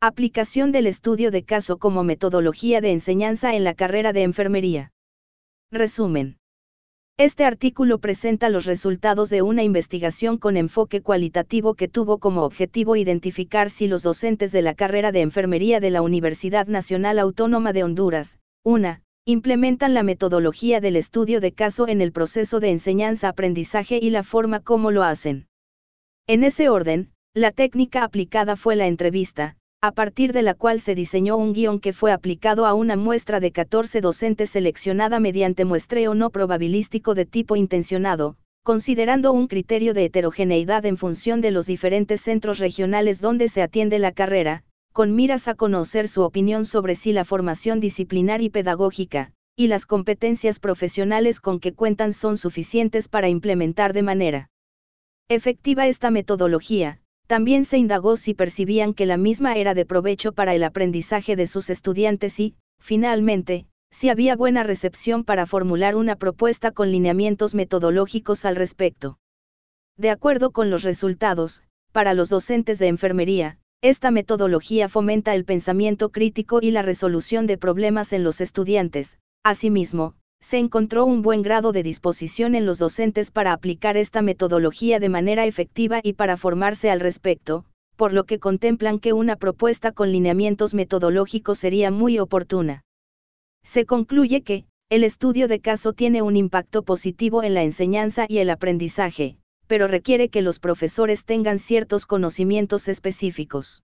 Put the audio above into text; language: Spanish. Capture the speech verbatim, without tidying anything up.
Aplicación del estudio de caso como metodología de enseñanza en la carrera de enfermería. Resumen. Este artículo presenta los resultados de una investigación con enfoque cualitativo que tuvo como objetivo identificar si los docentes de la carrera de enfermería de la Universidad Nacional Autónoma de Honduras, U N A, implementan la metodología del estudio de caso en el proceso de enseñanza-aprendizaje y la forma como lo hacen. En ese orden, la técnica aplicada fue la entrevista, a partir de la cual se diseñó un guión que fue aplicado a una muestra de catorce docentes seleccionada mediante muestreo no probabilístico de tipo intencionado, considerando un criterio de heterogeneidad en función de los diferentes centros regionales donde se atiende la carrera, con miras a conocer su opinión sobre si la formación disciplinar y pedagógica, y las competencias profesionales con que cuentan son suficientes para implementar de manera efectiva esta metodología. También se indagó si percibían que la misma era de provecho para el aprendizaje de sus estudiantes y, finalmente, si había buena recepción para formular una propuesta con lineamientos metodológicos al respecto. De acuerdo con los resultados, para los docentes de enfermería, esta metodología fomenta el pensamiento crítico y la resolución de problemas en los estudiantes. Asimismo, se encontró un buen grado de disposición en los docentes para aplicar esta metodología de manera efectiva y para formarse al respecto, por lo que contemplan que una propuesta con lineamientos metodológicos sería muy oportuna. Se concluye que, el estudio de caso tiene un impacto positivo en la enseñanza y el aprendizaje, pero requiere que los profesores tengan ciertos conocimientos específicos.